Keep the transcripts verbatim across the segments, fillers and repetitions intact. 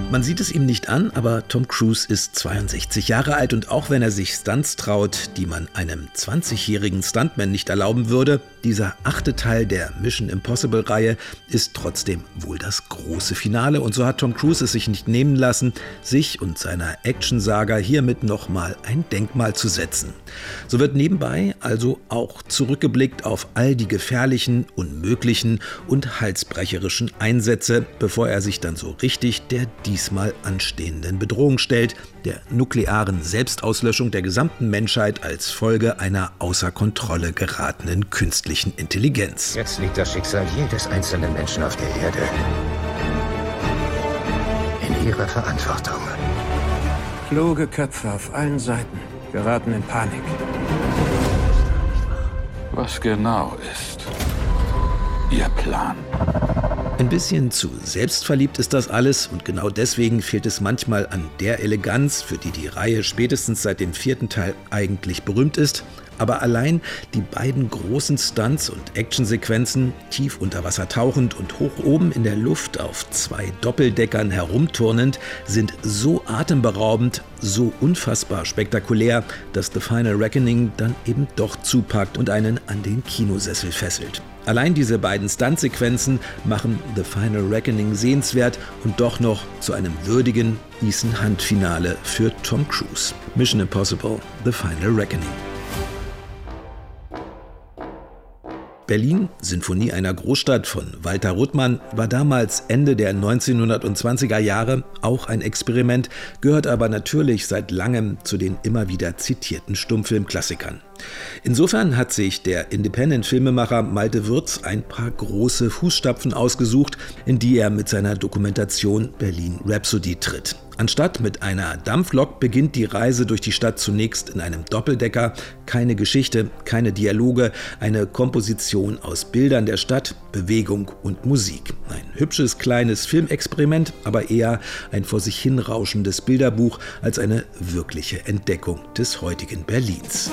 Man sieht es ihm nicht an, aber Tom Cruise ist zweiundsechzig Jahre alt und auch wenn er sich Stunts traut, die man einem zwanzigjährigen Stuntman nicht erlauben würde, dieser achte Teil der Mission Impossible-Reihe ist trotzdem wohl das große Finale und so hat Tom Cruise es sich nicht nehmen lassen, sich und seiner Action-Saga hiermit nochmal ein Denkmal zu setzen. So wird nebenbei also auch zurückgeblickt auf all die gefährlichen, unmöglichen und halsbrecherischen Einsätze, bevor er sich dann so richtig der diesmal anstehenden Bedrohung stellt, der nuklearen Selbstauslöschung der gesamten Menschheit als Folge einer außer Kontrolle geratenen künstlichen Intelligenz. Jetzt liegt das Schicksal jedes einzelnen Menschen auf der Erde in ihrer Verantwortung. Kluge Köpfe auf allen Seiten geraten in Panik. Was genau ist Ihr Plan? Ein bisschen zu selbstverliebt ist das alles und genau deswegen fehlt es manchmal an der Eleganz, für die die Reihe spätestens seit dem vierten Teil eigentlich berühmt ist. Aber allein die beiden großen Stunts und Actionsequenzen, tief unter Wasser tauchend und hoch oben in der Luft auf zwei Doppeldeckern herumturnend, sind so atemberaubend, so unfassbar spektakulär, dass The Final Reckoning dann eben doch zupackt und einen an den Kinosessel fesselt. Allein diese beiden Stuntsequenzen machen The Final Reckoning sehenswert und doch noch zu einem würdigen Ethan Hunt-Finale für Tom Cruise. Mission Impossible, The Final Reckoning. Berlin, Sinfonie einer Großstadt von Walter Ruttmann, war damals Ende der neunzehnhundertzwanziger Jahre auch ein Experiment, gehört aber natürlich seit langem zu den immer wieder zitierten Stummfilmklassikern. Insofern hat sich der Independent-Filmemacher Malte Würz ein paar große Fußstapfen ausgesucht, in die er mit seiner Dokumentation Berlin Rhapsody tritt. Anstatt mit einer Dampflok beginnt die Reise durch die Stadt zunächst in einem Doppeldecker. Keine Geschichte, keine Dialoge, eine Komposition aus Bildern der Stadt, Bewegung und Musik. Ein hübsches kleines Filmexperiment, aber eher ein vor sich hinrauschendes Bilderbuch als eine wirkliche Entdeckung des heutigen Berlins.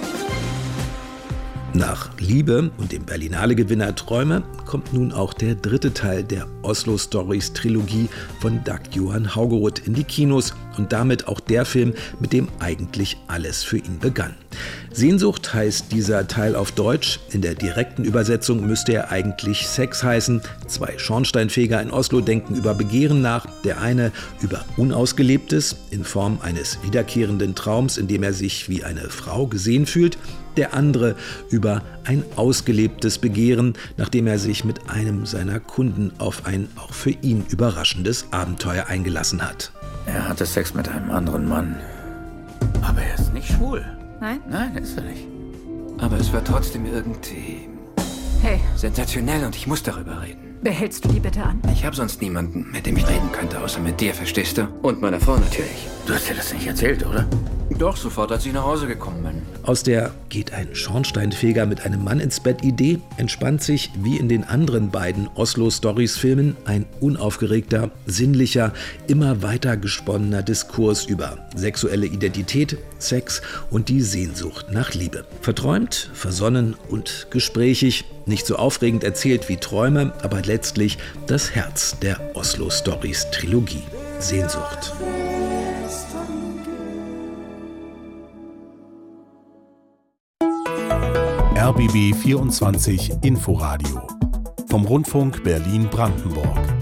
Nach Liebe und dem Berlinale-Gewinner Träume kommt nun auch der dritte Teil der Oslo Stories Trilogie von Dag Johan Haugerud in die Kinos und damit auch der Film, mit dem eigentlich alles für ihn begann. Sehnsucht heißt dieser Teil auf Deutsch. In der direkten Übersetzung müsste er eigentlich Sex heißen. Zwei Schornsteinfeger in Oslo denken über Begehren nach. Der eine über Unausgelebtes in Form eines wiederkehrenden Traums, in dem er sich wie eine Frau gesehen fühlt. Der andere über ein ausgelebtes Begehren, nachdem er sich mit einem seiner Kunden auf ein auch für ihn überraschendes Abenteuer eingelassen hat. Er hatte Sex mit einem anderen Mann. Aber er ist nicht schwul. Nein? Nein, ist er nicht. Aber es war trotzdem irgendwie Hey, sensationell und ich muss darüber reden. behältst du die bitte an? Ich habe sonst niemanden, mit dem ich reden könnte, außer mit dir, verstehst du? Und meiner Frau natürlich. Du hast dir das nicht erzählt, oder? Doch, sofort, als ich nach Hause gekommen bin. Aus der geht ein Schornsteinfeger mit einem Mann ins Bett Idee entspannt sich, wie in den anderen beiden Oslo-Stories-Filmen, ein unaufgeregter, sinnlicher, immer weiter gesponnener Diskurs über sexuelle Identität, Sex und die Sehnsucht nach Liebe. Verträumt, versonnen und gesprächig, nicht so aufregend erzählt wie Träume, aber letztlich das Herz der Oslo-Stories-Trilogie. Sehnsucht. R B B vierundzwanzig Inforadio vom Rundfunk Berlin-Brandenburg.